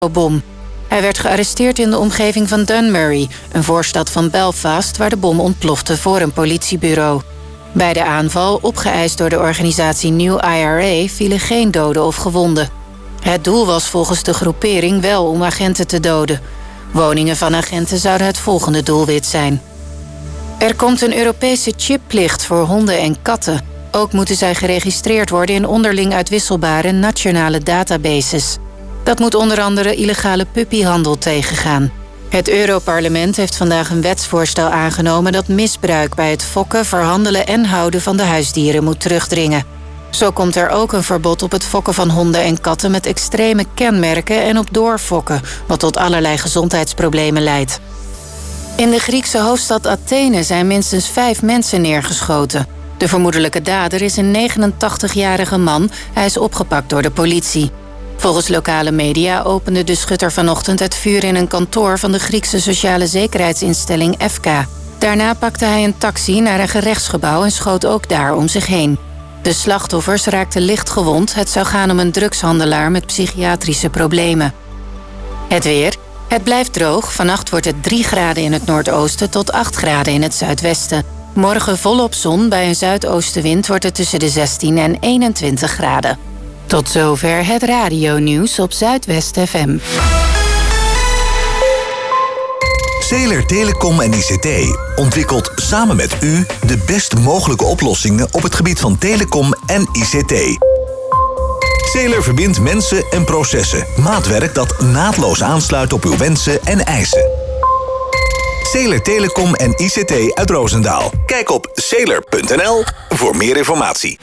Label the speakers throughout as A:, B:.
A: bom. Hij werd gearresteerd in de omgeving van Dunmurry, een voorstad van Belfast, waar de bom ontplofte voor een politiebureau. Bij de aanval, opgeëist door de organisatie New IRA, vielen geen doden of gewonden. Het doel was volgens de groepering wel om agenten te doden. Woningen van agenten zouden het volgende doelwit zijn. Er komt een Europese chipplicht voor honden en katten. Ook moeten zij geregistreerd worden in onderling uitwisselbare nationale databases. Dat moet onder andere illegale puppyhandel tegengaan. Het Europarlement heeft vandaag een wetsvoorstel aangenomen dat misbruik bij het fokken, verhandelen en houden van de huisdieren moet terugdringen. Zo komt er ook een verbod op het fokken van honden en katten met extreme kenmerken en op doorfokken, wat tot allerlei gezondheidsproblemen leidt. In de Griekse hoofdstad Athene zijn minstens 5 mensen neergeschoten. De vermoedelijke dader is een 89-jarige man. Hij is opgepakt door de politie. Volgens lokale media opende de schutter vanochtend het vuur in een kantoor van de Griekse sociale zekerheidsinstelling EFKA. Daarna pakte hij een taxi naar een gerechtsgebouw en schoot ook daar om zich heen. De slachtoffers raakten licht gewond. Het zou gaan om een drugshandelaar met psychiatrische problemen. Het weer. Het blijft droog. Vannacht wordt het 3 graden in het noordoosten tot 8 graden in het zuidwesten. Morgen volop zon. Bij een zuidoostenwind wordt het tussen de 16 en 21 graden. Tot zover het radionieuws op Zuidwest FM.
B: Zeler Telecom en ICT ontwikkelt samen met u de best mogelijke oplossingen op het gebied van telecom en ICT. Zeler verbindt mensen en processen. Maatwerk dat naadloos aansluit op uw wensen en eisen. Zeler Telecom en ICT uit Roosendaal. Kijk op zeler.nl voor meer informatie.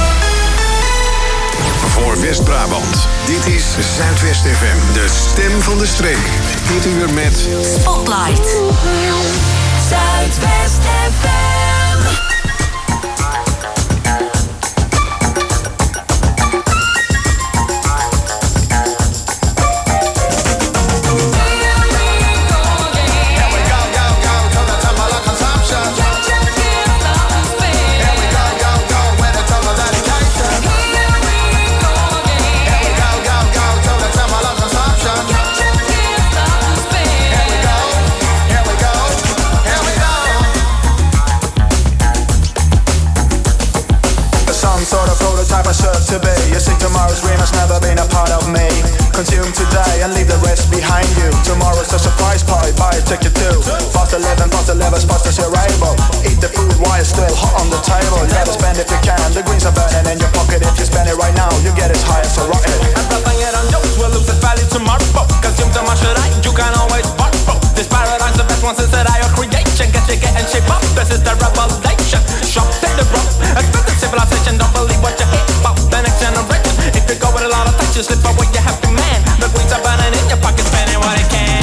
C: Voor West-Brabant. Dit is Zuidwest FM, de stem van de streek. Dit uur met
D: Spotlight. Zuidwest FM.
E: To be. You see tomorrow's dream has never been a part of me. Consume today and leave the rest behind you. Tomorrow's a surprise party, buy a ticket too. Fast 11, fast as you're able. Eat the food while it's still hot on the table. You gotta spend if you can. The greens are burning in your pocket. If you spend it right now, you get as high as a rocket.
F: And nothing yet on jokes will lose its value tomorrow. Consume too much today, you can always borrow. This paradigm's the best one since that I creation. Get you getting shape up, this is the revelation. Shop, take the rope, expensive civilization. Don't believe what you hear about the next generation. If you go with a lot of touch, you slip away, you have to man. The greens are burning in your pocket, spending what it can.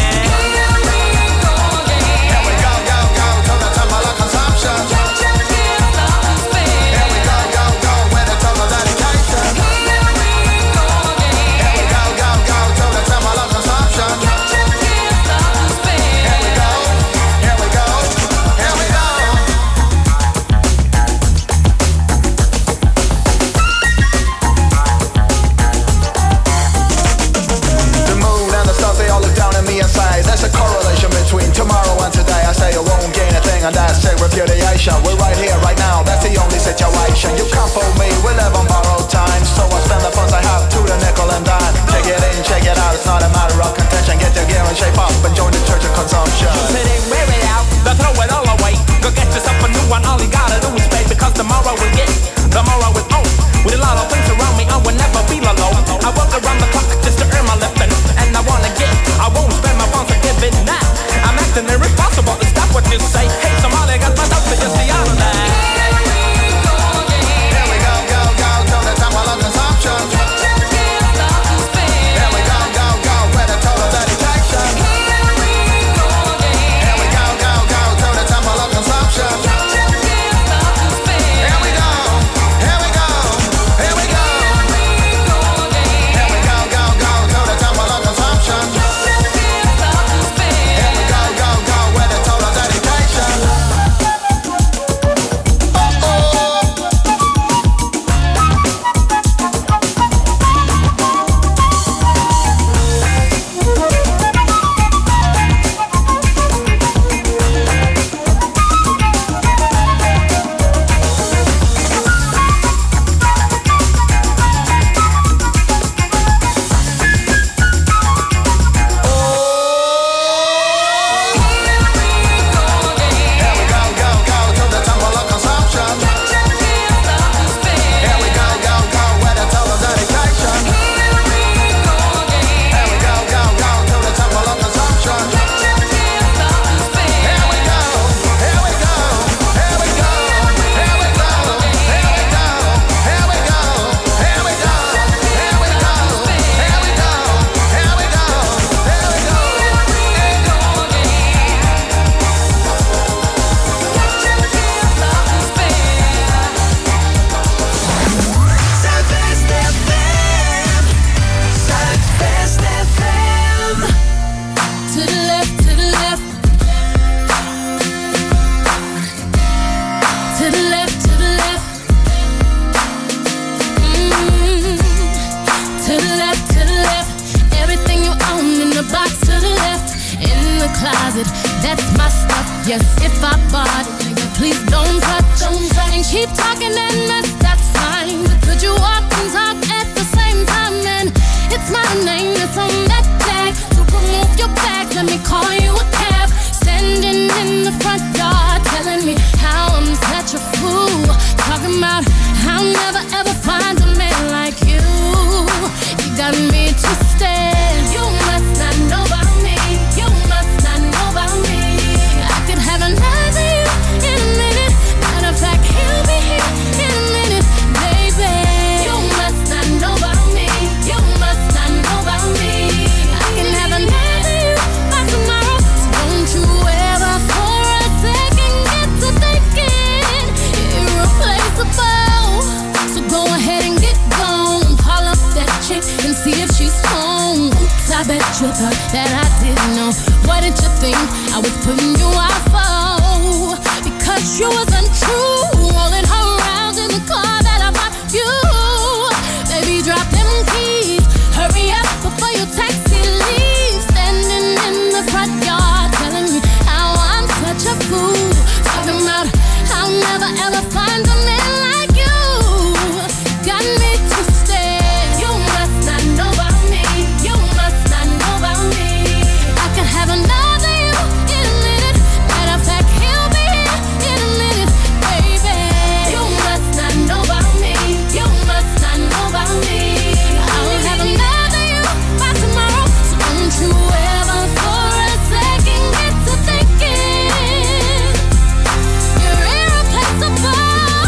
G: the box to the left. In the closet, that's my stuff. Yes, if I bought it, please don't touch. And keep talking that mess, that's fine. But could you walk and talk at the same time? And it's my name that's on that tag. So remove your bag, let me call you a cab. Standing in the front yard, telling me how I'm such a fool. Talking about how I'll never ever find a man like you. You got me twisted. You must not know about me. You must not know about me. I could have another you in a minute. Matter of fact, he'll be here in a minute, baby. You must not know about me. You must not know about me. I can have another you by tomorrow. So don't you ever for a second get to thinking you're irreplaceable. So go ahead and get gone. Call up that chick and see if she's home. Oops, I bet you thought that I didn't know. What did you think I was putting you out for? Because you was untrue, rolling her around in the car that I bought you. Baby, drop them keys, hurry up before your taxi leaves. Standing in the front yard, telling me how I'm such a fool. Talking about how I'll never ever find a man like you. Got me twisted. You must not know about me. You must not know about me. I could have another you in a minute. Matter of fact, he'll be here in a minute, baby. You must not know about me. You must not know about me. I'll have another you by tomorrow. So don't you ever for a second get to thinking you're irreplaceable.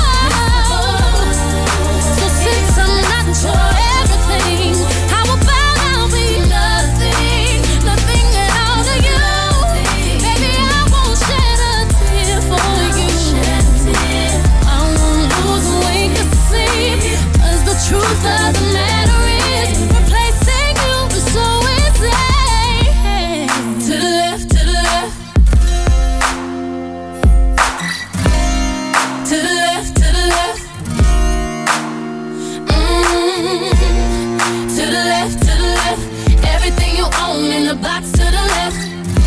G: So since I'm not your everything, how about I'll be nothing, nothing at all to you? Baby, I won't shed a tear for you. I won't lose a wink of sleep, 'cause the truth of the matter is replacing you is so easy. To the left, to the left. To the left, to the left. To the left, to the left. Everything you own in the box to the left.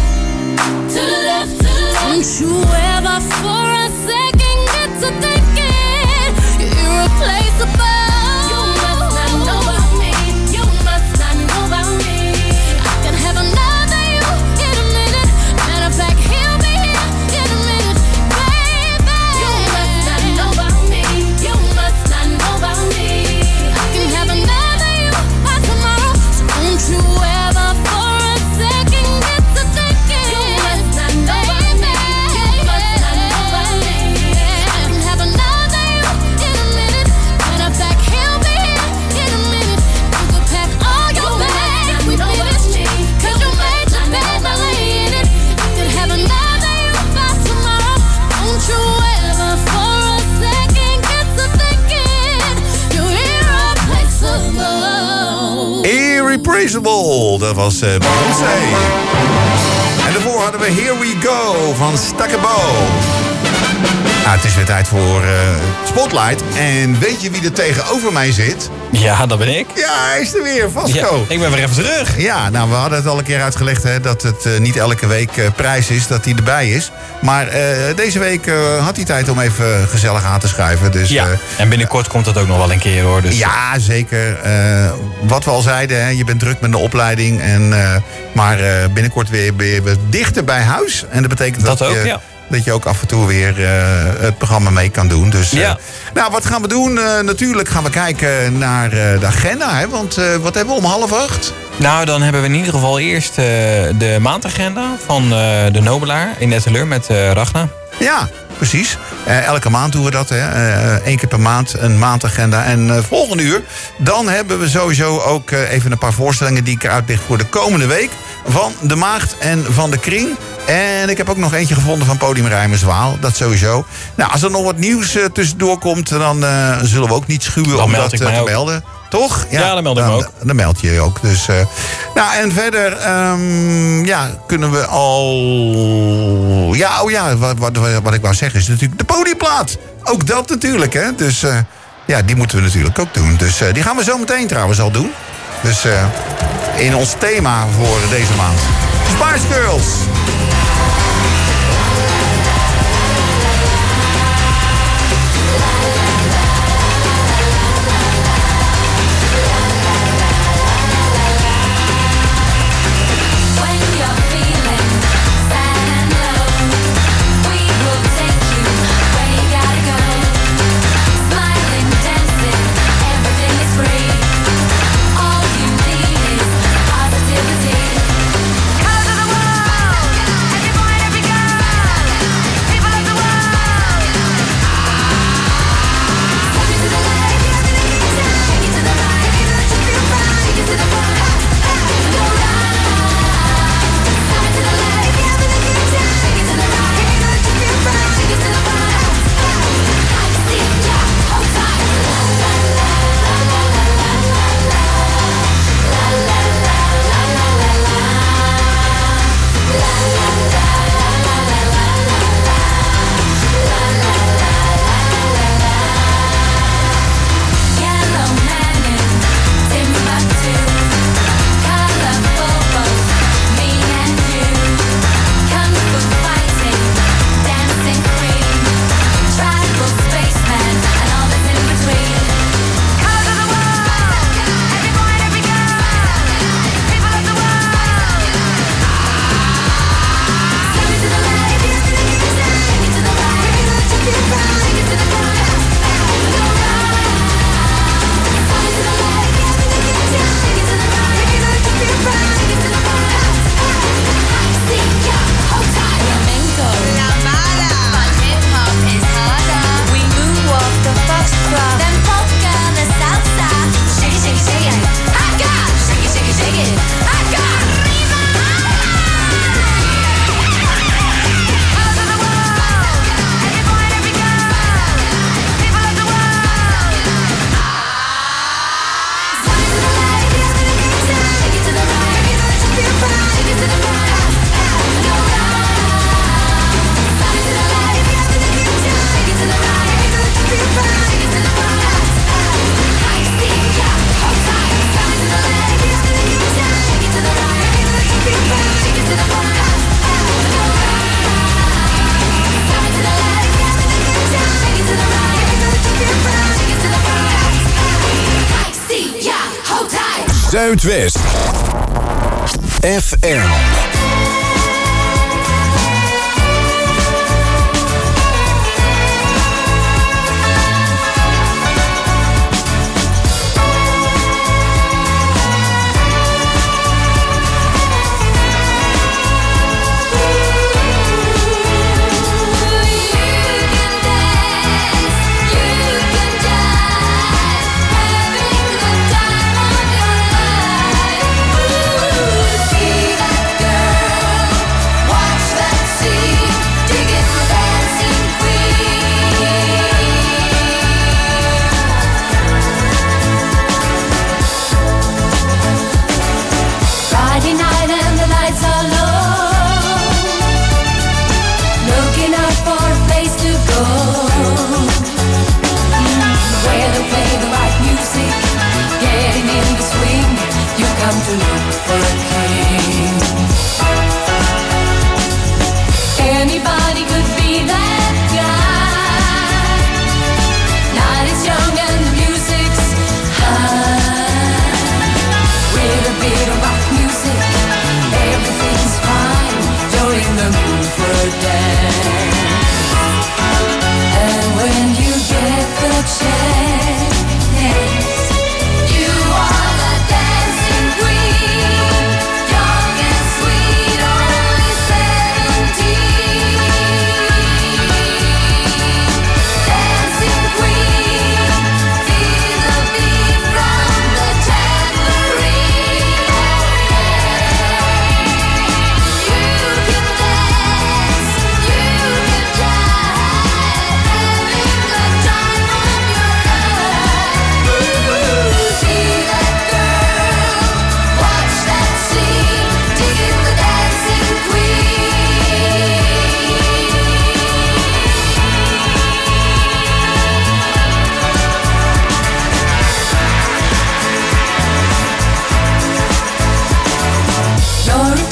G: To the left, to the left. Don't you ever for a second get to thinking you're irreplaceable. You must not know about me. You must not know about me. I can have another you in a minute. Matter of fact, he'll be here in a minute, baby. You must not know about me. You must not know about me. I can have another you by tomorrow. So don't you ever for a second get to thinking you must not know about me. You must not know about me. I can have another you in a minute. Matter of fact, he'll be here in a minute. You could pack all your bags, we finished, 'cause you made your bed, now lay in it. I could have another you by tomorrow. Don't you ever for a second get to thinking you're irreplaceable.
H: Irreplaceable, dat was Beyoncé. En daarvoor hadden we Here We Go van Stakabo. Het is weer tijd voor Spotlight. En weet je wie er tegenover mij zit?
I: Ja, dat ben ik.
H: Ja, hij is er weer, Vasco.
I: Ja, ik ben weer even terug.
H: Ja, nou, we hadden het al een keer uitgelegd, hè, dat het niet elke week prijs is dat hij erbij is. Maar deze week had hij tijd om even gezellig aan te schuiven. Dus,
I: ja, en binnenkort komt dat ook nog wel een keer, hoor. Dus...
H: Ja, zeker. Wat we al zeiden, hè, je bent druk met de opleiding. Maar binnenkort weer dichter bij huis. En dat betekent dat
I: ook,
H: je...
I: Ja.
H: Dat je ook af en toe weer het programma mee kan doen. Dus,
I: ja.
H: Nou, wat gaan we doen? Natuurlijk gaan we kijken naar de agenda. Hè? Want wat hebben we om 7:30?
I: Nou, dan hebben we in ieder geval eerst de maandagenda van de Nobelaar in Etteleur met Ragna.
H: Ja, precies. Elke maand doen we dat. Hè? 1 keer per maand een maandagenda. En volgende uur, dan hebben we sowieso ook even een paar voorstellingen die ik eruit lig voor de komende week. Van de Maagd en van de Kring. En ik heb ook nog eentje gevonden van Podium Rijmerswaal. Dat sowieso. Nou, als er nog wat nieuws tussendoor komt, dan zullen we ook niet schuwen om dat te melden. Toch?
I: Ja, dan meld ik me ook.
H: Dan meld je ook. Dus, nou, en verder kunnen we al... Ja, wat ik wou zeggen is natuurlijk de podiumplaat. Ook dat natuurlijk, hè. Dus die moeten we natuurlijk ook doen. Dus die gaan we zo meteen trouwens al doen. Dus in ons thema voor deze maand. Spice Girls.
C: Zuidwest FM.
G: See that girl.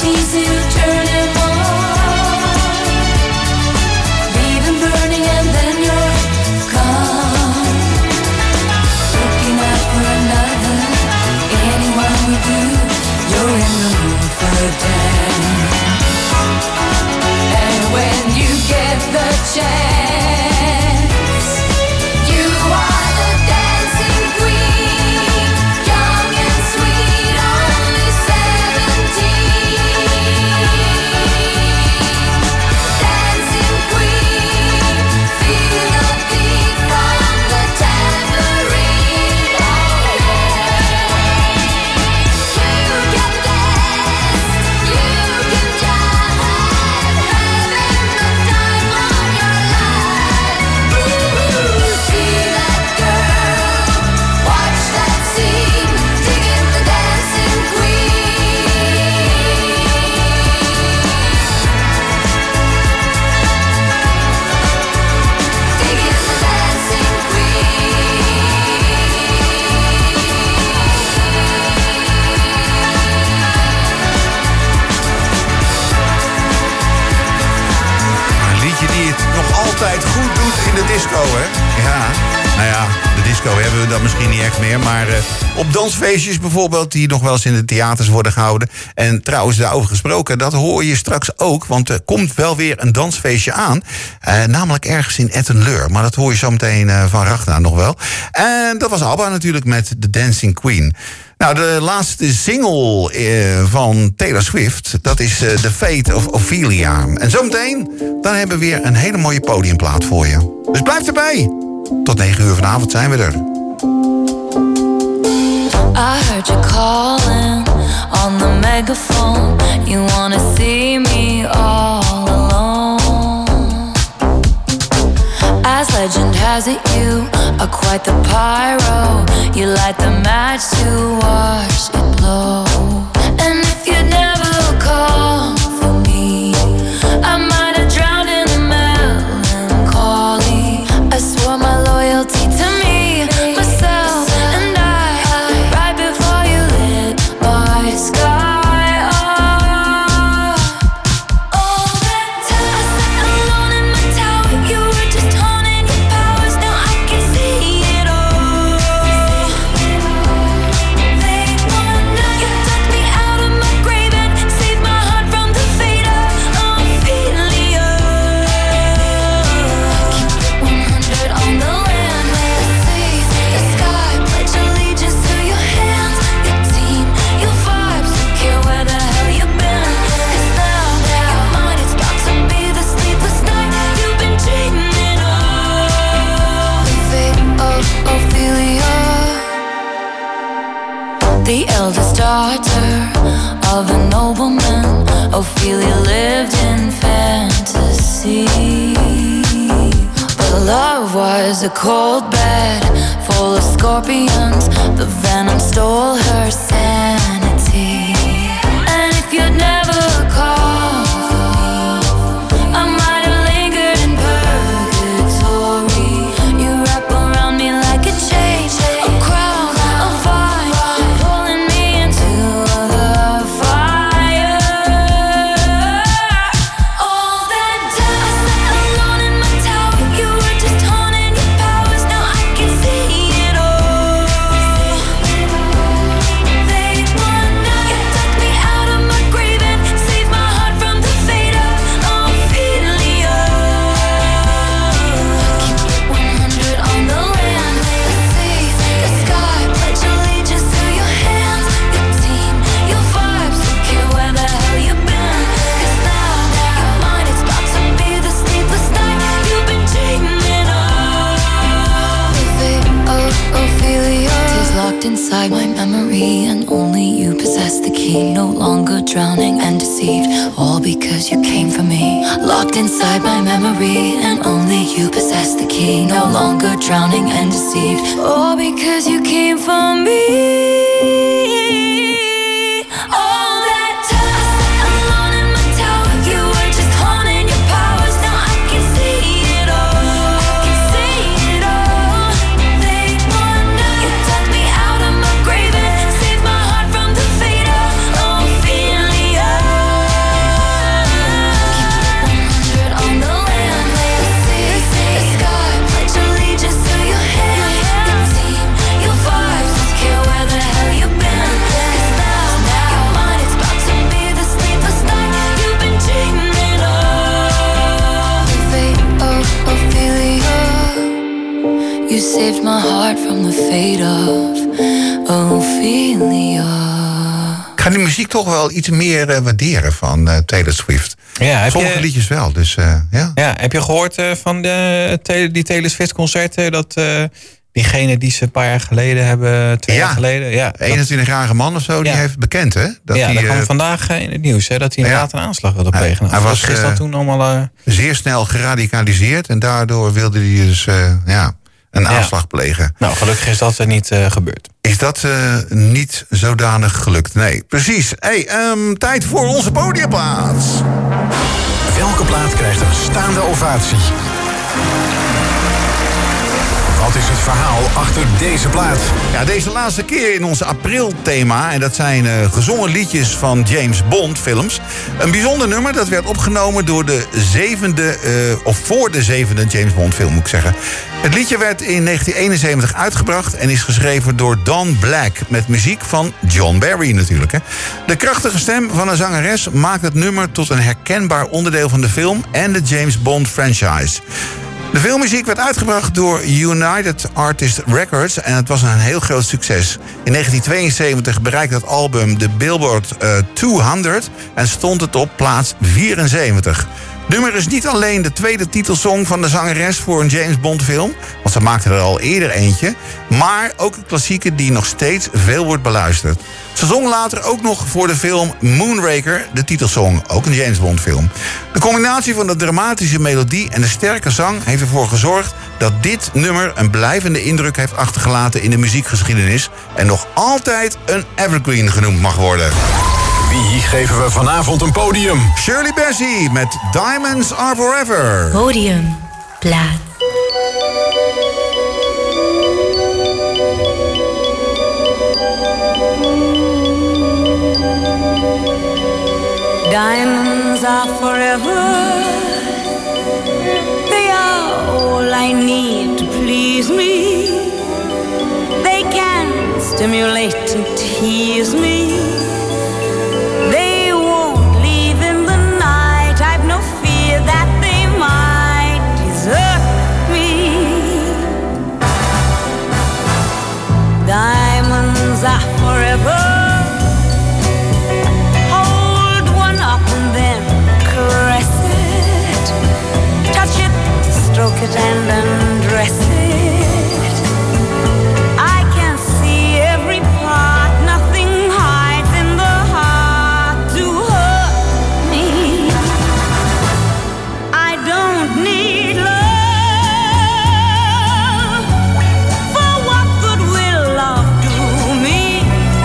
D: easy to turn him on. Leave him burning and then you're gone. Looking out for another, anyone will do. You're in the mood for a dance. And when you get the chance, you are the dancing queen, young and sweet, only 17. Dancing queen, feel the beat from the tambourine. Oh yeah. You can dance, you can jive, having the time of your life. Ooh, see that girl, watch that scene, digging the dancing queen. Digging the dancing
H: Een liedje die het nog altijd goed doet in de disco, hè? Ja, nou ja, de disco hebben we dan misschien niet echt meer. Maar op dansfeestjes bijvoorbeeld, die nog wel eens in de theaters worden gehouden. En trouwens, daarover gesproken, dat hoor je straks ook. Want er komt wel weer een dansfeestje aan. Namelijk ergens in Etten-Leur. Maar dat hoor je zo meteen van Ragnar nog wel. En dat was ABBA natuurlijk met The Dancing Queen. Nou, de laatste single van Taylor Swift, dat is The Fate of Ophelia. En zometeen, dan hebben we weer een hele mooie podiumplaat voor je. Dus blijf erbij. Tot 9 uur vanavond zijn we er.
D: I heard you calling on the megaphone. You wanna see me all alone. As legend has it, you are quite the pyro. You light the match to watch it blow. And if you'd never come for me, I might have drowned in the melancholy. I swore my loyalty to me, myself, and I, right before you lit my sky up. All that time I sat alone in my tower, you were just honing your powers. Now I can see it all. Late one night, you took me out of my grave and saved my heart from the fate of Ophelia. Keep it 100 on the land, the sea, the sky. Pledge allegiance to your hands, your team, your vibes. Don't care where the hell you've been. 'Cause now your mind is about to be the sleepless night you've been dreaming of. The fate of Ophelia, the eldest daughter of a nobleman. Ophelia lived in fantasy, but love was a cold bed full of scorpions. The venom stole her sanity. And if you'd never come for me, I might have lingered in purgatory. You wrap around me like a chain, a crown, a vine, pulling me into the fire. All that time I sat alone in my tower, you were just honing your powers. Now I can see it all. Late one night, you took me out of my grave and saved my heart from the fate of Ophelia. Keep it 100 on the land, the sea, the sky. Pledge allegiance to your hands, your team, your vibes. Don't care where the hell you've been. 'Cause now your mind is about to be the sleepless night you've been dreaming of. The fate of Ophelia is locked inside my memory, and only you possess the key. No longer drowning and deceived, all because you came for me. Locked inside my memory, and only you possess the key. No longer drowning and deceived, all because you came for me. All that time I sat alone in my tower, you were just honing your powers. Now I can see it all. I can see it all. Late one night, you took me out of my grave and saved my heart from the fate of Ophelia. saved my heart from the fate of Ophelia.
H: Ik ga die muziek toch wel iets meer waarderen van Taylor Swift.
I: Ja,
H: sommige liedjes wel, dus ja.
I: Ja, heb je gehoord van die Taylor Swift concerten... dat diegene die ze een paar jaar geleden hebben, 2 jaar geleden... Ja,
H: 21-jarige man of zo, die heeft bekend, hè? Dat
I: kwam vandaag in het nieuws, hè, dat hij inderdaad een aanslag wilde plegen.
H: Hij was
I: gisteren toen allemaal...
H: zeer snel geradicaliseerd en daardoor wilde hij dus een aanslag plegen.
I: Nou, gelukkig is dat niet gebeurd.
H: Is dat niet zodanig gelukt? Nee, precies. Tijd voor onze podiumplaats.
C: Welke plaat krijgt een staande ovatie? Wat is het verhaal achter deze plaat?
H: Ja, deze laatste keer in onze april-thema... en dat zijn gezongen liedjes van James Bond films. Een bijzonder nummer dat werd opgenomen door de 7e... of voor de 7e James Bond film, moet ik zeggen. Het liedje werd in 1971 uitgebracht... en is geschreven door Don Black... met muziek van John Barry natuurlijk. Hè. De krachtige stem van een zangeres maakt het nummer... tot een herkenbaar onderdeel van de film... en de James Bond franchise. De filmmuziek werd uitgebracht door United Artists Records... en het was een heel groot succes. In 1972 bereikte het album de Billboard 200... en stond het op plaats 74. Het nummer is niet alleen de tweede titelsong van de zangeres... voor een James Bond film, want ze maakte er al eerder eentje... maar ook een klassieker die nog steeds veel wordt beluisterd. Ze zong later ook nog voor de film Moonraker, de titelsong, ook een James Bond film. De combinatie van de dramatische melodie en de sterke zang... heeft ervoor gezorgd dat dit nummer een blijvende indruk heeft achtergelaten... in de muziekgeschiedenis en nog altijd een evergreen genoemd mag worden.
C: Wie geven we vanavond een podium?
H: Shirley Bassey met Diamonds Are Forever.
G: Podium, plaat.
J: Diamonds are forever. They are all I need to please me. They can stimulate and tease me. They won't leave in the night. I've no fear that they might desert me. Diamonds are forever. Stroke it and undress it. I can see every part. Nothing hides in the heart to hurt me. I don't need love. For what good will love do me?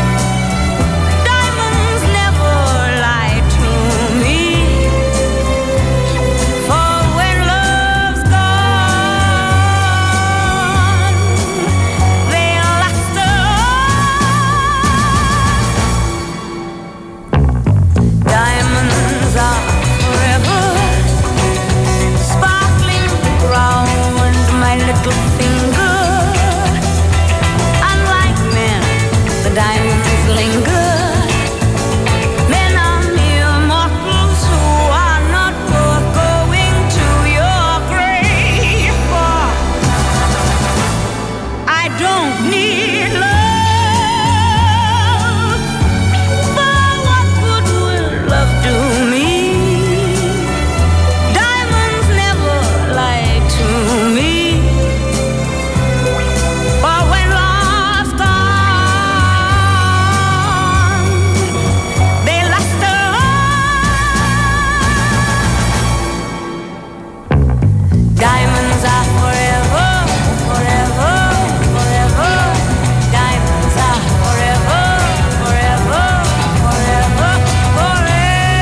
J: Diamonds never lie to me. For when love's diamonds are forever, sparkling round my little finger. Unlike men, the diamonds linger. Men are mere mortals who are not worth going to your grave for. I don't need love. Love do me. Diamonds never lie to me. But when love's gone, they last on. Diamonds are forever, forever, forever. Diamonds are forever, forever, forever, forever.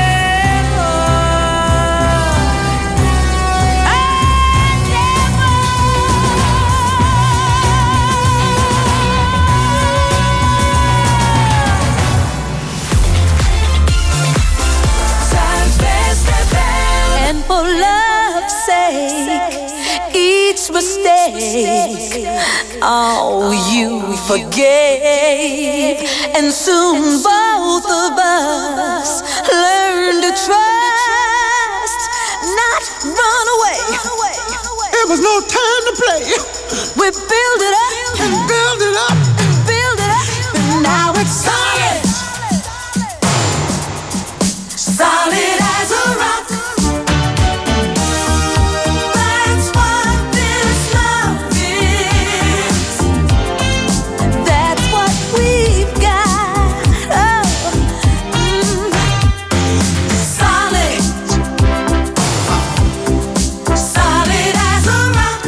J: And for love's sake, each mistake, oh, you forgave. And soon both of us learn to trust, not run away.
K: It was no time to play.
J: We build it up and build it up and build it up, and now it's solid, solid as a rock. That's what this love is. That's what we've got. Oh, solid, solid as a rock.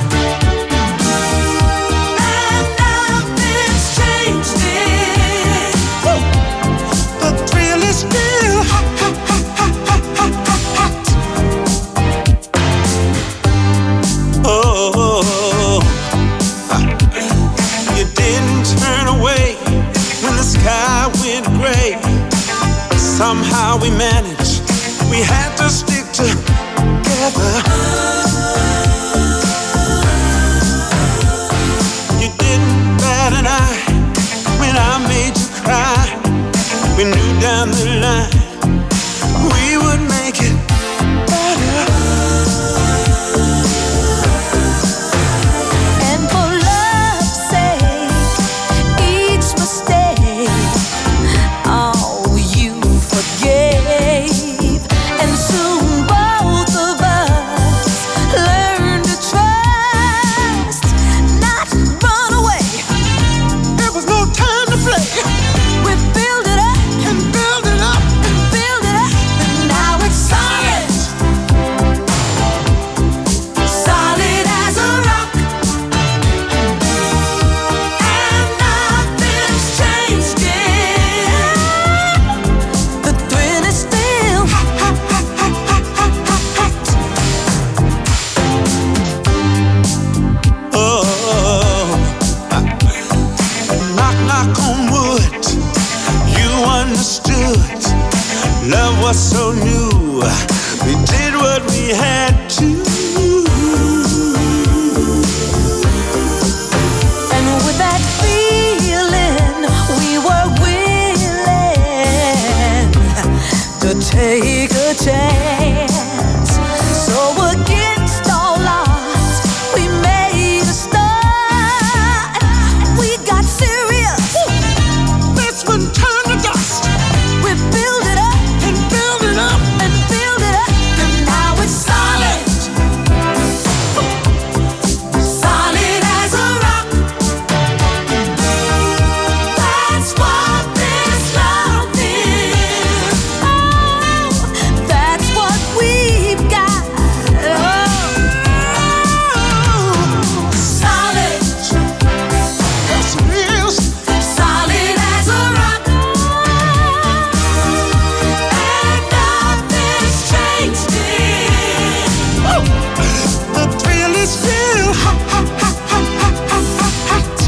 J: And nothing's changed it. The thrill is still hot, hot, hot, hot, hot, hot, hot.
K: Oh, you didn't turn away when the sky went gray. Somehow we managed, we had to stick together. You didn't bat an eye when I made you cry. We knew down the line we would make it better.
J: And for love's sake, each mistake, oh, you forgave. And soon both of us learned to trust, not run away.
K: There was no time to play.
J: We build it up
K: And build it up.
J: and build it up, and now it's solid, solid as a rock. And nothing's changed it. The thrill is still hot, hot, hot, hot, hot, hot, hot, hot.
K: Oh, knock, knock on wood. You understood. Love was so new. We did what we had to.
J: And with that feeling, we were willing to take a chance. So against all odds, we made a start. We got serious.
K: This one turned to dust.
J: We build it up
K: And build it up.
J: and build it up, and now it's solid, solid as a rock. That's what this love is. Oh, that's what we've got. Oh, solid,
K: Yes, it is.
J: solid as a rock. And nothing's changed it.
K: The thrill is still hot, hot, hot, hot, hot, hot, hot, hot.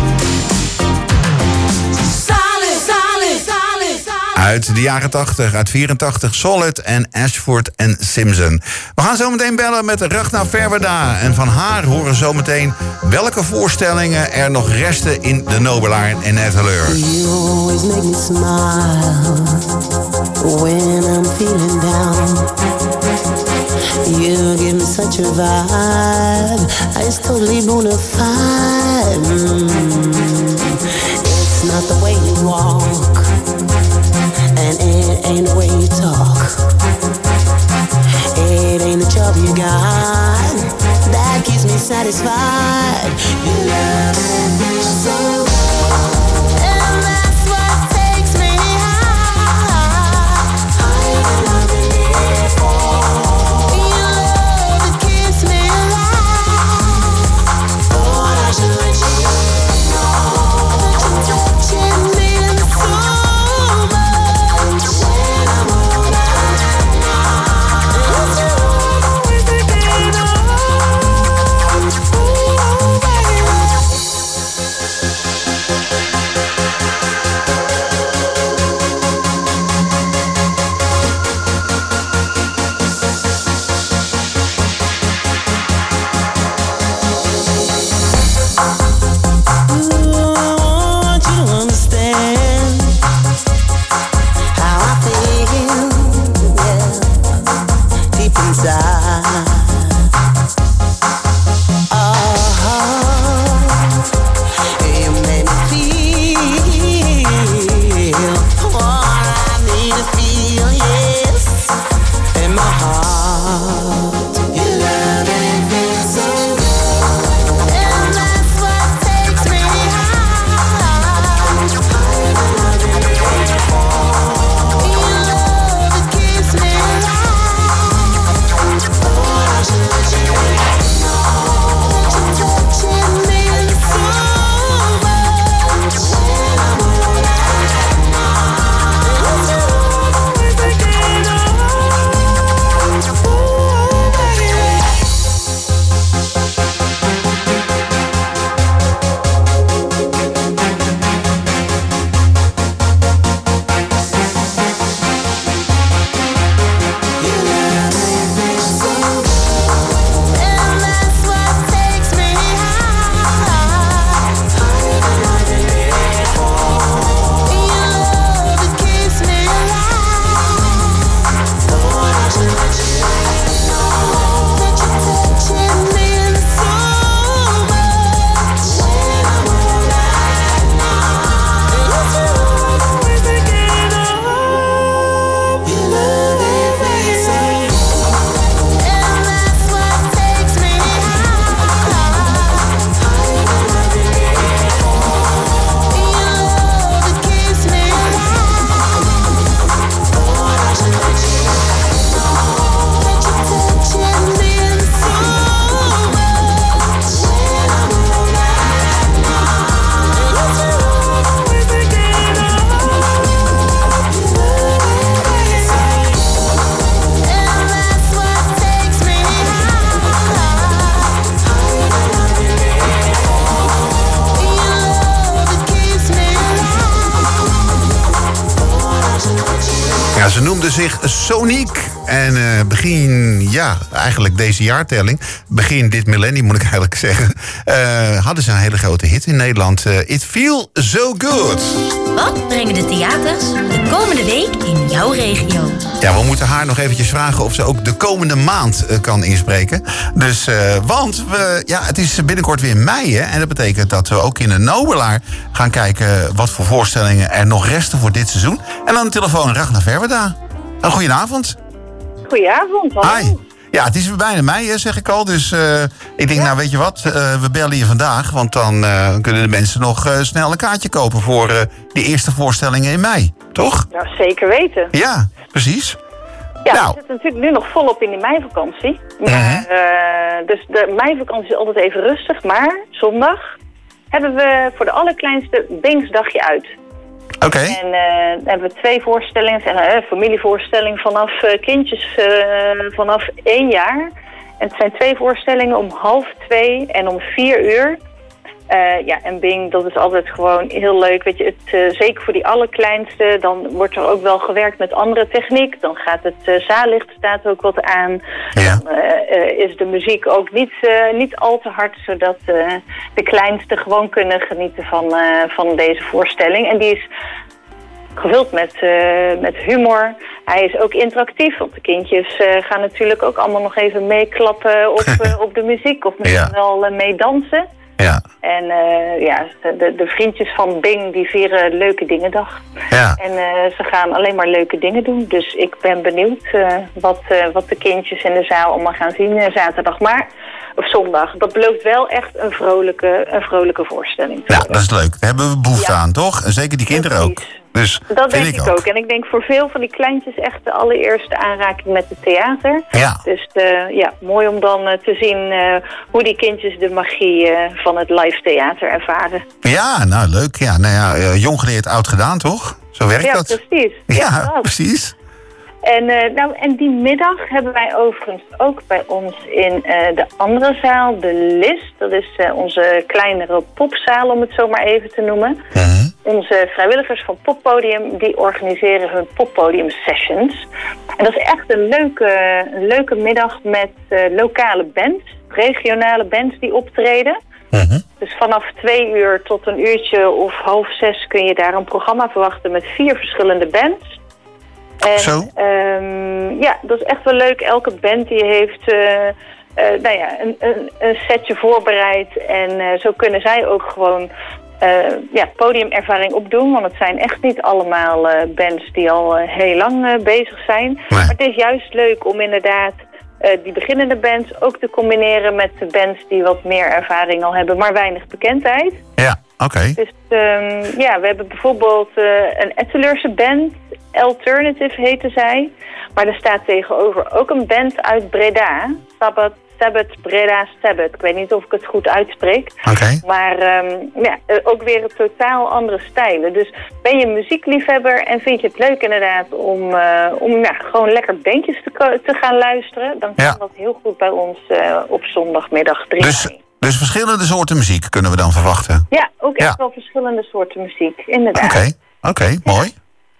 J: Solid, solid, solid, solid.
H: Uit de jaren 80, uit 84, Solid en Ashford en Simpson. We gaan zo meteen bellen met Ragnar Verwerda. En van haar horen zometeen welke voorstellingen er nog resten in de Nobelaar en Etteleur.
L: You always make me smile when I'm feeling down. You give me such a vibe, it's totally bona fide. It's not the way you walk, and it ain't the way you talk. It ain't the job you got that keeps me satisfied. You love me so well. And that's what takes me high. Higher than I've been before. Your love, it keeps me alive. Thought I should let you know that you're touching me so much. When I'm all out now, it's you always thinking of. Ooh, baby.
H: noemde zich Sonic. En eigenlijk deze jaartelling, begin dit millennium moet ik eigenlijk zeggen, hadden ze een hele grote hit in Nederland. It Feel So Good.
M: Wat brengen de theaters de komende week in jouw regio?
H: Ja, we moeten haar nog eventjes vragen of ze ook de komende maand kan inspreken. Dus, want het is binnenkort weer mei, hè? En dat betekent dat we ook in de Nobelaar gaan kijken wat voor voorstellingen er nog resten voor dit seizoen. En aan de telefoon Ragnar Verweda. Goedenavond.
N: Goedenavond, hallo.
H: Hi. Ja, het is bijna mei, hè, zeg ik al. Dus ik denk, nou weet je wat, we bellen je vandaag. Want dan kunnen de mensen nog snel een kaartje kopen voor die eerste voorstellingen in mei. Toch?
N: Nou, zeker weten.
H: Ja, precies.
N: Ja, we zitten natuurlijk nu nog volop in die meivakantie. Maar, dus de meivakantie is altijd even rustig. Maar zondag hebben we voor de allerkleinste Bingsdagje uit.
H: Oké.
N: En hebben we 2 voorstellingen. Een familievoorstelling vanaf kindjes vanaf 1 jaar. En het zijn 2 voorstellingen om 1:30 en om 4:00. En Bing, dat is altijd gewoon heel leuk. Weet je, zeker voor die allerkleinste, dan wordt er ook wel gewerkt met andere techniek. Dan gaat het zaallicht staat ook wat aan. Ja. Dan is de muziek ook niet al te hard, zodat de kleinste gewoon kunnen genieten van deze voorstelling. En die is gevuld met humor. Hij is ook interactief, want de kindjes gaan natuurlijk ook allemaal nog even meeklappen op de muziek. Of misschien wel meedansen. Ja. En de vriendjes van Bing die vieren Leuke Dingendag. Ja. En ze gaan alleen maar leuke dingen doen. Dus ik ben benieuwd wat de kindjes in de zaal allemaal gaan zien zaterdag. Of zondag. Dat belooft wel echt een vrolijke voorstelling.
H: Ja, dat is leuk. Daar hebben we behoefte aan, toch? En zeker die kinderen ook. Dus
N: dat denk ik ook. En ik denk voor veel van die kleintjes echt de allereerste aanraking met het theater. Ja. Dus mooi om dan te zien hoe die kindjes de magie van het live theater ervaren.
H: Ja, nou leuk. Ja, jong geleerd, oud gedaan, toch? Zo werkt dat.
N: Precies.
H: Ja, precies.
N: En die middag hebben wij overigens ook bij ons in de andere zaal, de List. Dat is onze kleinere popzaal, om het zo maar even te noemen. Onze vrijwilligers van Poppodium, die organiseren hun Poppodium sessions. En dat is echt een leuke middag met lokale bands, regionale bands die optreden. Dus vanaf 2:00 tot 1:00 of 5:30 kun je daar een programma verwachten met 4 verschillende bands. En dat is echt wel leuk. Elke band die heeft een setje voorbereid. En zo kunnen zij ook gewoon podiumervaring opdoen. Want het zijn echt niet allemaal bands die al heel lang bezig zijn. Nee. Maar het is juist leuk om inderdaad die beginnende bands ook te combineren met de bands die wat meer ervaring al hebben, maar weinig bekendheid.
H: Ja, oké.
N: Dus we hebben bijvoorbeeld een Etteleurse band, Alternative heette zij. Maar er staat tegenover ook een band uit Breda, Sabbath Breda Sabbath. Ik weet niet of ik het goed uitspreek.
H: Okay.
N: Maar ook weer een totaal andere stijlen. Dus ben je muziekliefhebber en vind je het leuk inderdaad om gewoon lekker bandjes te gaan luisteren, dan kan dat heel goed bij ons op zondagmiddag 3 mei.
H: Dus verschillende soorten muziek kunnen we dan verwachten?
N: Ja, ook echt wel verschillende soorten muziek, inderdaad.
H: Oké, mooi.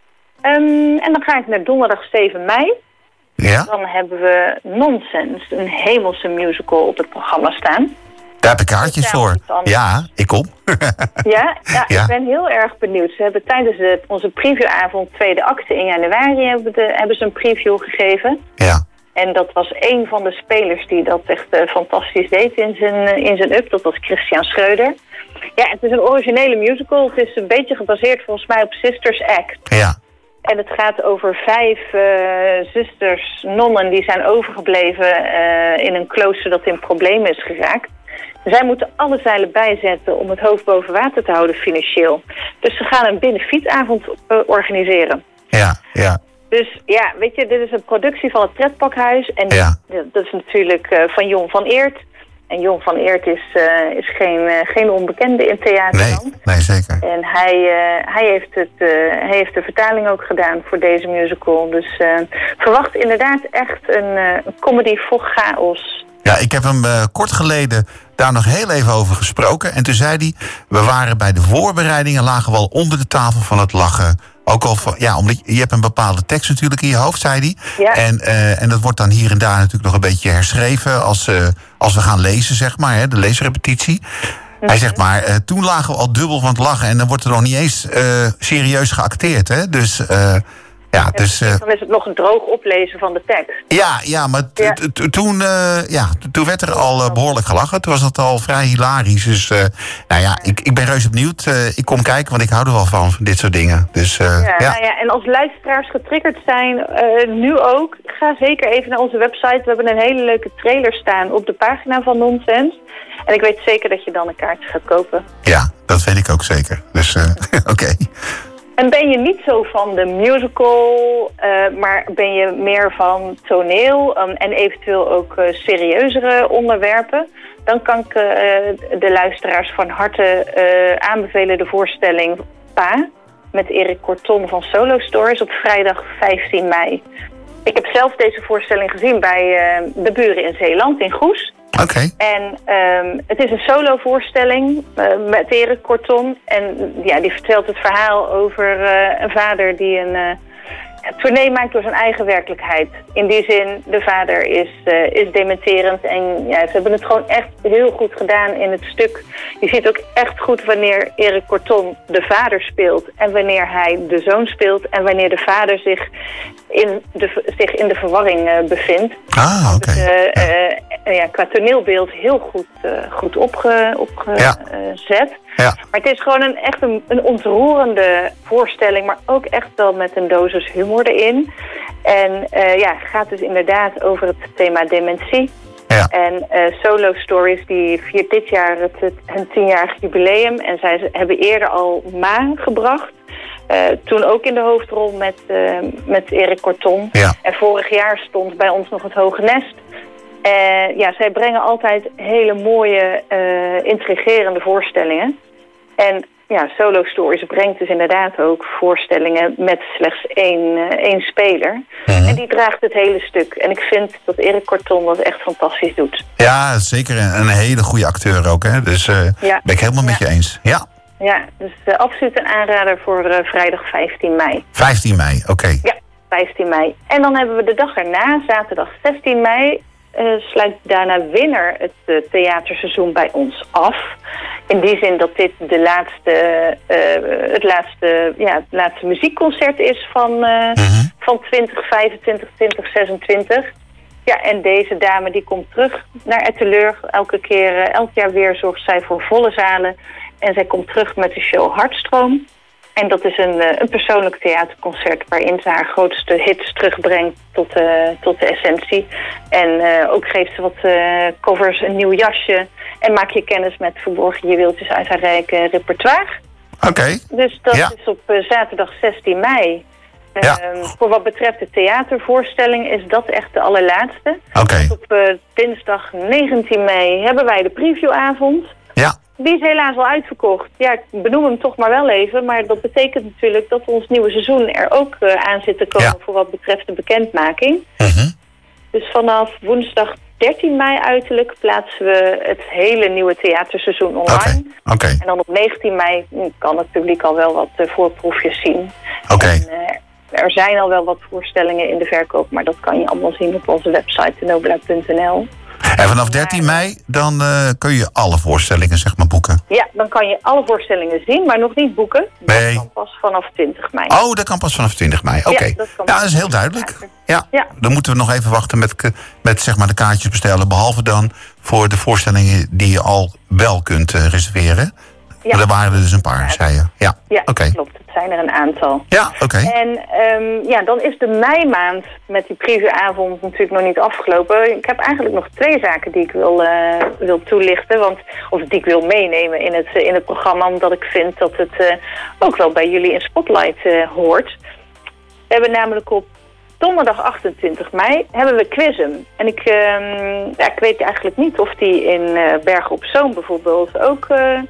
N: En dan ga ik naar donderdag 7 mei.
H: Ja?
N: Dan hebben we Nonsense, een hemelse musical op het programma staan.
H: Daar heb ik kaartjes voor. Ja, ik kom.
N: Ja, ik ben heel erg benieuwd. Ze hebben tijdens onze previewavond tweede acte in januari hebben ze een preview gegeven.
H: Ja.
N: En dat was een van de spelers die dat echt fantastisch deed in zijn up. Dat was Christian Schreuder. Ja, het is een originele musical. Het is een beetje gebaseerd volgens mij op Sisters Act.
H: Ja.
N: En het gaat over 5 zusters, nonnen, die zijn overgebleven in een klooster dat in problemen is geraakt. Zij moeten alle zeilen bijzetten om het hoofd boven water te houden financieel. Dus ze gaan een benefietavond organiseren.
H: Ja.
N: Dus ja, weet je, dit is een productie van het Pretpakhuis. En dat is natuurlijk van Jon van Eert. En Jon van Eert is geen onbekende in theaterland.
H: Nee, zeker.
N: En hij heeft de vertaling ook gedaan voor deze musical. Dus verwacht inderdaad echt een comedy vol chaos
H: Ja, ik heb hem kort geleden daar nog heel even over gesproken. En toen zei hij, we waren bij de voorbereidingen, lagen we al onder de tafel van het lachen. Ook al van, ja, omdat je hebt een bepaalde tekst natuurlijk in je hoofd, zei hij.
N: Ja.
H: En dat wordt dan hier en daar natuurlijk nog een beetje herschreven als we gaan lezen, zeg maar, hè, de leesrepetitie. Hij zegt maar, toen lagen we al dubbel van het lachen en dan wordt er nog niet eens serieus geacteerd, hè. Dus... Ja, dus,
N: dan is het nog een droog oplezen van de tekst.
H: Ja, maar toen werd er al behoorlijk gelachen. Toen was het al vrij hilarisch. Dus nou ja, ik ben reuze benieuwd. Ik kom kijken, want ik hou er wel van dit soort dingen. Dus,
N: Nou ja, en als luisteraars getriggerd zijn, nu ook, ga zeker even naar onze website. We hebben een hele leuke trailer staan op de pagina van Nonsens. En ik weet zeker dat je dan een kaartje gaat kopen.
H: Ja, dat weet ik ook zeker. Dus oké.
N: En ben je niet zo van de musical, maar ben je meer van toneel en eventueel ook serieuzere onderwerpen, dan kan ik de luisteraars van harte aanbevelen de voorstelling Pa met Erik Corton van Solo Stories op vrijdag 15 mei. Ik heb zelf deze voorstelling gezien bij de buren in Zeeland, in Goes.
H: Oké.
N: En het is een solo-voorstelling met Erik Corton. En ja, die vertelt het verhaal over een vader die een tournee maakt door zijn eigen werkelijkheid. In die zin, de vader is dementerend. En ja, ze hebben het gewoon echt heel goed gedaan in het stuk. Je ziet ook echt goed wanneer Erik Corton de vader speelt. En wanneer hij de zoon speelt. En wanneer de vader zich in de verwarring bevindt.
H: Ah, oké.
N: Dus, qua toneelbeeld heel goed opgezet.
H: Ja.
N: Maar het is gewoon echt een ontroerende voorstelling, maar ook echt wel met een dosis humor erin. En het gaat dus inderdaad over het thema dementie.
H: Ja.
N: En Solo Stories die viert dit jaar hun 10-jarig jubileum. En zij hebben eerder al Ma gebracht. Toen ook in de hoofdrol met Erik Corton.
H: Ja.
N: En vorig jaar stond bij ons nog het Hoge Nest. Zij brengen altijd hele mooie, intrigerende voorstellingen. En ja, Solo Stories brengt dus inderdaad ook voorstellingen met slechts één speler.
H: Mm-hmm.
N: En die draagt het hele stuk. En ik vind dat Erik Corton dat echt fantastisch doet.
H: Ja, zeker een hele goede acteur ook, hè. Dus ben ik helemaal met je eens. Ja.
N: Ja, dus absoluut een aanrader voor vrijdag 15 mei.
H: 15 mei, oké.
N: Ja, 15 mei. En dan hebben we de dag erna, zaterdag 16 mei... sluit daarna Winner het theaterseizoen bij ons af. In die zin dat dit het laatste muziekconcert is van 2025, 2026. Ja, en deze dame die komt terug naar Etteleur. Elk jaar weer zorgt zij voor volle zalen. En zij komt terug met de show Hartstroom. En dat is een persoonlijk theaterconcert waarin ze haar grootste hits terugbrengt tot de essentie. En ook geeft ze wat covers, een nieuw jasje. En maak je kennis met verborgen juweeltjes uit haar rijke repertoire.
H: Oké.
N: Dus dat is op zaterdag 16 mei. Voor wat betreft de theatervoorstelling is dat echt de allerlaatste.
H: Oké.
N: Op dinsdag 19 mei hebben wij de previewavond.
H: Ja.
N: Die is helaas al uitverkocht. Ja, ik benoem hem toch maar wel even. Maar dat betekent natuurlijk dat ons nieuwe seizoen er ook aan zit te komen voor wat betreft de bekendmaking.
H: Mm-hmm.
N: Dus vanaf woensdag 13 mei uiterlijk plaatsen we het hele nieuwe theaterseizoen online.
H: Oké.
N: En dan op 19 mei kan het publiek al wel wat voorproefjes zien.
H: Oké.
N: Er zijn al wel wat voorstellingen in de verkoop, maar dat kan je allemaal zien op onze website tenobela.nl.
H: En vanaf 13 mei dan kun je alle voorstellingen zeg maar boeken?
N: Ja, dan kan je alle voorstellingen zien, maar nog niet boeken.
H: Nee.
N: Dat kan pas vanaf 20 mei.
H: Oh, dat kan pas vanaf 20 mei. Oké.
N: Ja,
H: dat is heel duidelijk. Ja. Dan moeten we nog even wachten met zeg maar de kaartjes bestellen. Behalve dan voor de voorstellingen die je al wel kunt reserveren. Ja. Maar er waren er dus een paar, zei je. Ja,
N: klopt. Het zijn er een aantal.
H: Ja, oké.
N: En dan is de meimaand met die previewavond natuurlijk nog niet afgelopen. Ik heb eigenlijk nog 2 zaken die ik wil toelichten. Of die ik wil meenemen in het programma. Omdat ik vind dat het ook wel bij jullie in Spotlight hoort. We hebben namelijk op donderdag 28 mei hebben we Quizem. En ik weet eigenlijk niet of die in Bergen op Zoom bijvoorbeeld ook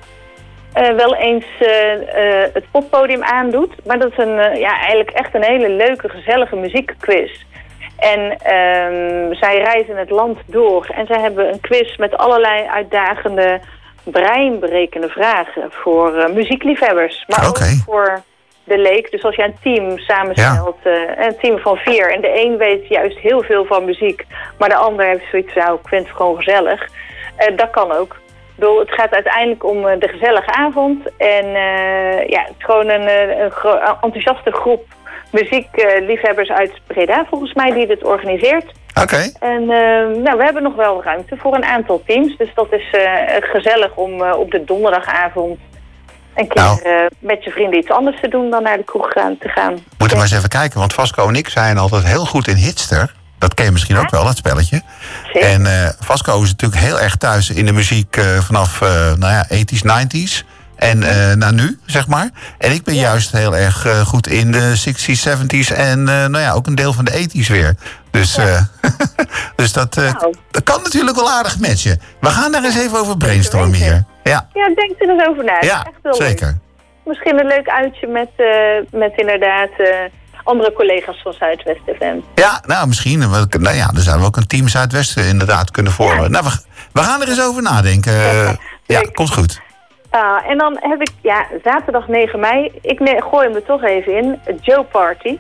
N: wel eens het poppodium aandoet. Maar dat is eigenlijk echt een hele leuke, gezellige muziekquiz. En zij reizen het land door. En zij hebben een quiz met allerlei uitdagende, breinberekende vragen voor muziekliefhebbers. Maar ook voor de leek. Dus als je een team samenstelt, een team van 4... en de een weet juist heel veel van muziek, maar de ander heeft zoiets van, ik vind het gewoon gezellig. Dat kan ook. Het gaat uiteindelijk om de gezellige avond. En het is gewoon een enthousiaste groep muziekliefhebbers uit Breda, volgens mij, die dit organiseert.
H: Oké.
N: En we hebben nog wel ruimte voor een aantal teams. Dus dat is gezellig om op de donderdagavond een keer met je vrienden iets anders te doen dan naar de kroeg te gaan.
H: Moeten we maar eens even kijken, want Vasco en ik zijn altijd heel goed in Hitster. Dat ken je misschien ook wel, dat spelletje. Zeker. En Vasco is natuurlijk heel erg thuis in de muziek vanaf 80s, 90s. En naar nu, zeg maar. En ik ben juist heel erg goed in de 60s, 70s en ook een deel van de 80s weer. Dus, dus dat kan natuurlijk wel aardig matchen. We gaan daar eens even over brainstormen hier. Ja,
N: denk er eens over na.
H: Ja,
N: echt wel
H: zeker.
N: Leuk. Misschien een leuk uitje met inderdaad andere collega's van Zuidwest FM.
H: Ja, nou misschien. Dan zouden we ook een team Zuidwest inderdaad kunnen vormen. Ja. Nou, we gaan er eens over nadenken. Ja, komt goed.
N: En dan heb ik, zaterdag 9 mei, ik gooi hem er toch even in, Joe Party.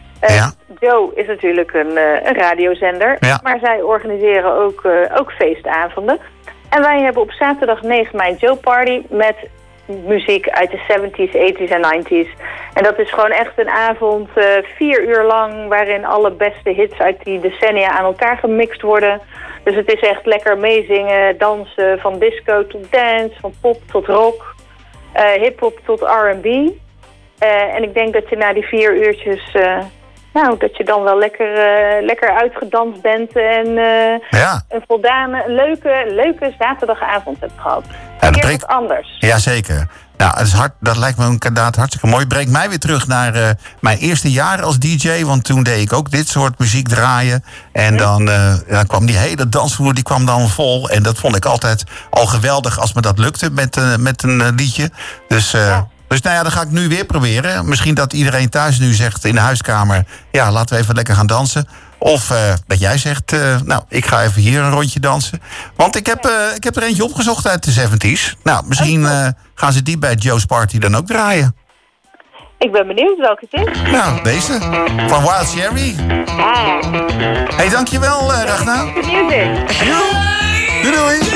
N: Joe is natuurlijk een radiozender, maar zij organiseren ook feestavonden. En wij hebben op zaterdag 9 mei Joe Party met muziek uit de 70s, 80s en 90s. En dat is gewoon echt een avond, 4 uur lang, waarin alle beste hits uit die decennia aan elkaar gemixt worden. Dus het is echt lekker meezingen, dansen, van disco tot dance, van pop tot rock, hip-hop tot R&B. En ik denk dat je na die 4 uurtjes, dat je dan wel lekker uitgedanst bent en een voldane, leuke zaterdagavond hebt gehad. Een keer wat anders.
H: Jazeker. Nou, dat lijkt me inderdaad hartstikke mooi. Brengt mij weer terug naar mijn eerste jaar als DJ. Want toen deed ik ook dit soort muziek draaien. En dan kwam die hele dansvloer die kwam dan vol. En dat vond ik altijd al geweldig als me dat lukte met een liedje. Dus dan ga ik nu weer proberen. Misschien dat iedereen thuis nu zegt in de huiskamer, laten we even lekker gaan dansen. Of dat jij zegt, ik ga even hier een rondje dansen. Want ik heb er eentje opgezocht uit de 70s. Nou, misschien gaan ze die bij Joe's Party dan ook draaien.
N: Ik ben benieuwd welke het is.
H: Nou, deze. Van Wild Cherry. Hey, dankjewel, Ragna.
N: Music.
H: Doei, doei.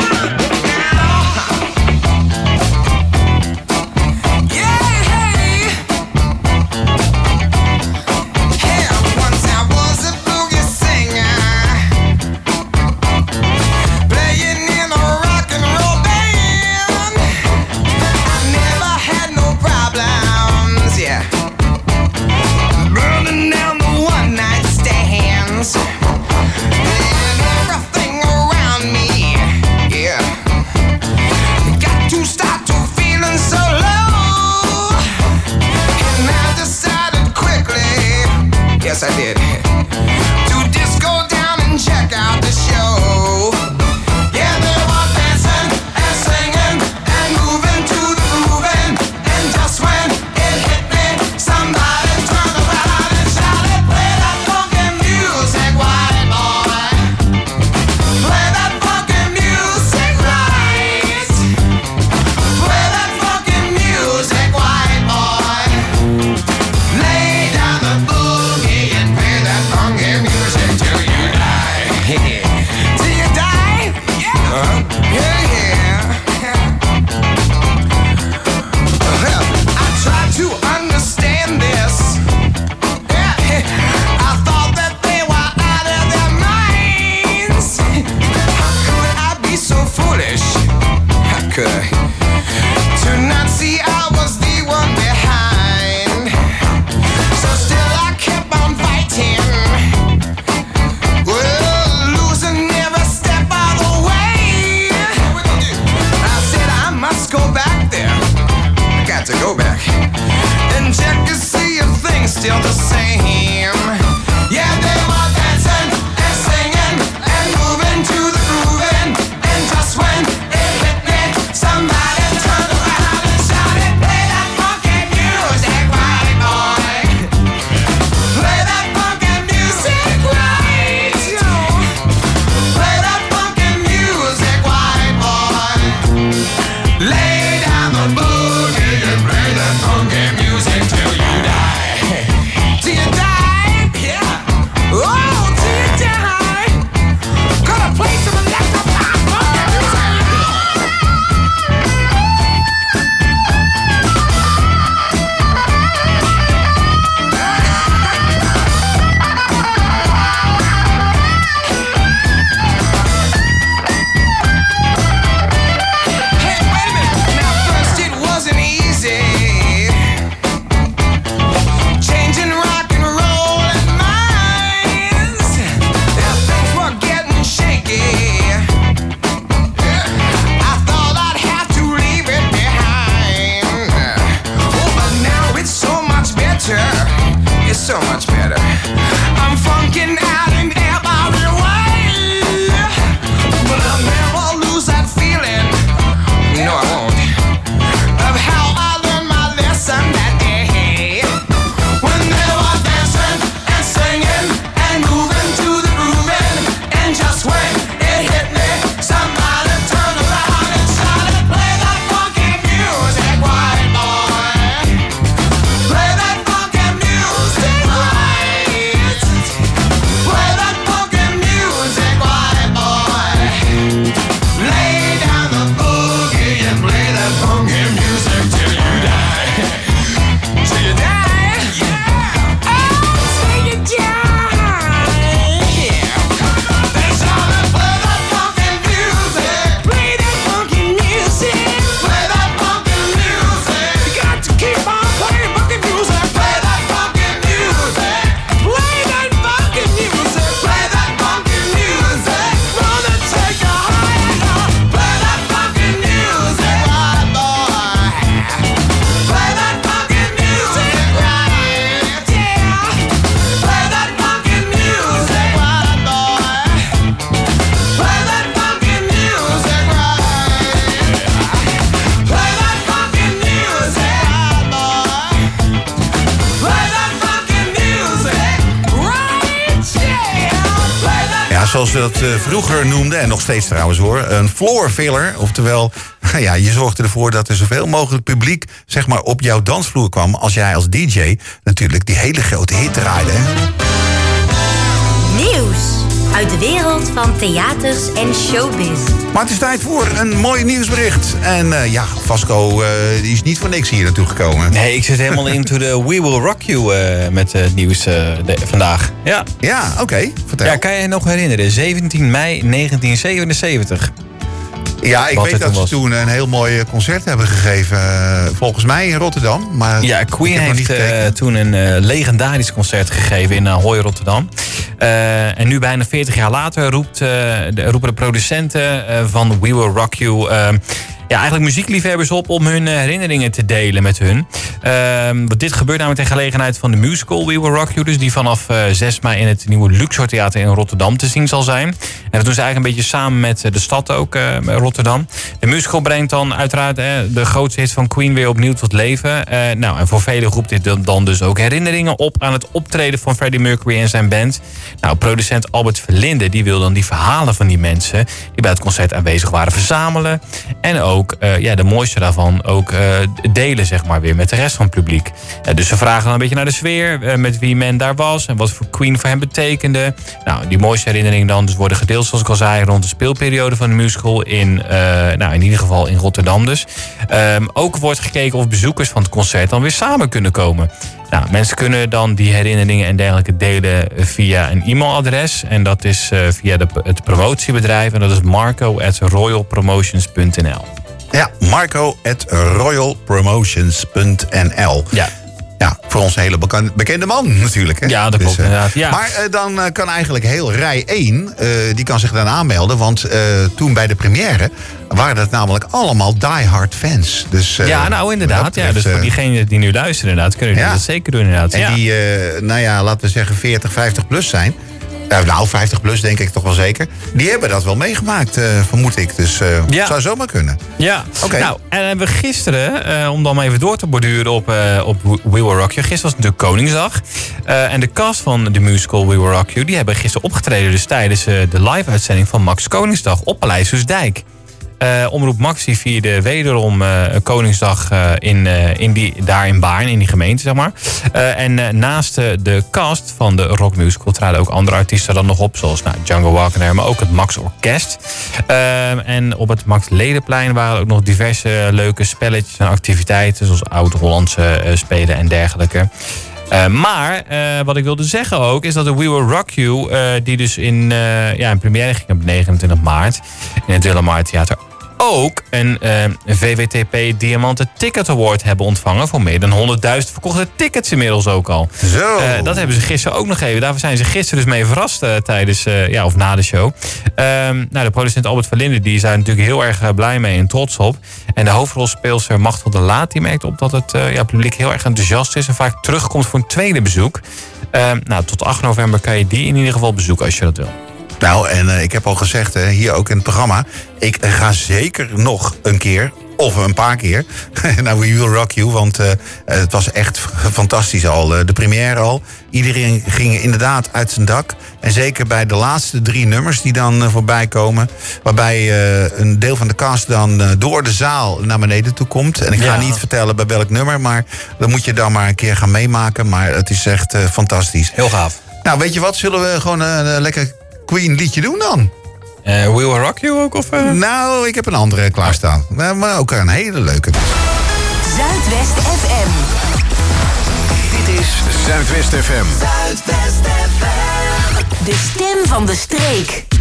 O: Yes, I did. To just go down and check out the show. Yeah, they were dancing and singing and moving to the grooving. And just when it hit me, somebody turned around and shouted, "Play that funky music, white boy. Play that funky music right. Play that funky music, white boy. Lay down the boogie and pay the
H: zoals ze dat vroeger noemden, en nog steeds trouwens hoor, een floor filler. Oftewel, ja, je zorgde ervoor dat er zoveel mogelijk publiek zeg maar, op jouw dansvloer kwam. Als jij als DJ natuurlijk die hele grote hit draaide. Hè?
M: Nieuws uit de wereld van theaters en showbiz.
H: Maar het is tijd voor een mooi nieuwsbericht. En Vasco die is niet voor niks hier naartoe gekomen.
I: Nee, ik zit helemaal into de We Will Rock You met het nieuws vandaag.
H: Ja, oké. Vertel.
I: Ja, kan je je nog herinneren? 17 mei 1977.
H: Ja, ik weet dat ze toen een heel mooi concert hebben gegeven. Volgens mij in Rotterdam. Maar
I: ja, Queen heeft toen een legendarisch concert gegeven in Ahoy, Rotterdam. En nu bijna 40 jaar later roepen de producenten van We Will Rock You eigenlijk muziekliefhebbers op om hun herinneringen te delen met hun. Want dit gebeurt namelijk ter gelegenheid van de musical We Will Rock You. Dus die vanaf 6 mei in het nieuwe Luxor Theater in Rotterdam te zien zal zijn. En dat doen ze eigenlijk een beetje samen met de stad ook, Rotterdam. De musical brengt dan uiteraard de grootste hit van Queen weer opnieuw tot leven. En voor velen roept dit dan dus ook herinneringen op aan het optreden van Freddie Mercury en zijn band. Nou, producent Albert Verlinde die wil dan die verhalen van die mensen die bij het concert aanwezig waren verzamelen. En ook de mooiste daarvan ook delen zeg maar weer met de rest van het publiek. Dus ze vragen dan een beetje naar de sfeer, met wie men daar was en wat voor Queen voor hem betekende. Nou, die mooiste herinneringen dan dus worden gedeeld, zoals ik al zei, rond de speelperiode van de musical in ieder geval in Rotterdam dus. Ook wordt gekeken of bezoekers van het concert dan weer samen kunnen komen. Nou, mensen kunnen dan die herinneringen en dergelijke delen via een e-mailadres. En dat is via het promotiebedrijf. En dat is marco@royalpromotions.nl.
H: Ja, marco@royalpromotions.nl. Ja, voor ons een hele bekende man natuurlijk. Hè?
I: Ja, dat klopt inderdaad. Ja.
H: Maar dan kan eigenlijk heel rij 1, die kan zich dan aanmelden. Want toen bij de première waren dat namelijk allemaal diehard fans. Dus,
I: inderdaad. Betreft, dus voor diegenen die nu luisteren inderdaad, kunnen die dat zeker doen inderdaad.
H: En die, laten we zeggen 40, 50 plus zijn. 50 plus denk ik toch wel zeker. Die hebben dat wel meegemaakt, vermoed ik. Dus zou zomaar kunnen.
I: Ja, oké. Nou, en hebben we gisteren, om dan maar even door te borduren op We Will Rock You. Gisteren was natuurlijk Koningsdag. En de cast van de musical We Will Rock You, die hebben gisteren opgetreden dus tijdens de live-uitzending van Max Koningsdag op Paleis Soestdijk. Omroep Max die vierde wederom Koningsdag daar in Baarn, in die gemeente, zeg maar. En naast de cast van de rockmusical traden ook andere artiesten dan nog op, zoals Django Wagner, maar ook het Max Orkest. En op het Max Ledenplein waren ook nog diverse leuke spelletjes en activiteiten, zoals oud-Hollandse spelen en dergelijke. Maar wat ik wilde zeggen ook, is dat de We Will Rock You, die dus in première ging op 29 maart in het Willemar Theater, ook een VWTP Diamanten Ticket Award hebben ontvangen voor meer dan 100.000 verkochte tickets inmiddels ook al.
H: Zo.
I: Dat hebben ze gisteren ook nog even. Daar zijn ze gisteren dus mee verrast tijdens of na de show. De producent Albert Verlinde die is daar natuurlijk heel erg blij mee en trots op. En de hoofdrolspeelster Machtel de Laat die merkt op dat het publiek heel erg enthousiast is en vaak terugkomt voor een tweede bezoek. Tot 8 november kan je die in ieder geval bezoeken als je dat wil.
H: Nou, en ik heb al gezegd, hier ook in het programma, ik ga zeker nog een keer, of een paar keer, naar We Will Rock You. Want het was echt fantastisch al, de première al. Iedereen ging inderdaad uit zijn dak. En zeker bij de laatste 3 nummers die dan voorbij komen, waarbij een deel van de cast dan door de zaal naar beneden toe komt. En ik ga niet vertellen bij welk nummer, maar dat moet je dan maar een keer gaan meemaken. Maar het is echt fantastisch.
I: Heel gaaf.
H: Nou, weet je wat, zullen we gewoon een lekker Queen liedje doen dan?
I: We Will Rock You ook? Of,
H: Nou, ik heb een andere klaarstaan. Maar ook een hele leuke.
P: Zuidwest FM.
C: Dit is Zuidwest FM.
P: Zuidwest FM. De stem van de streek.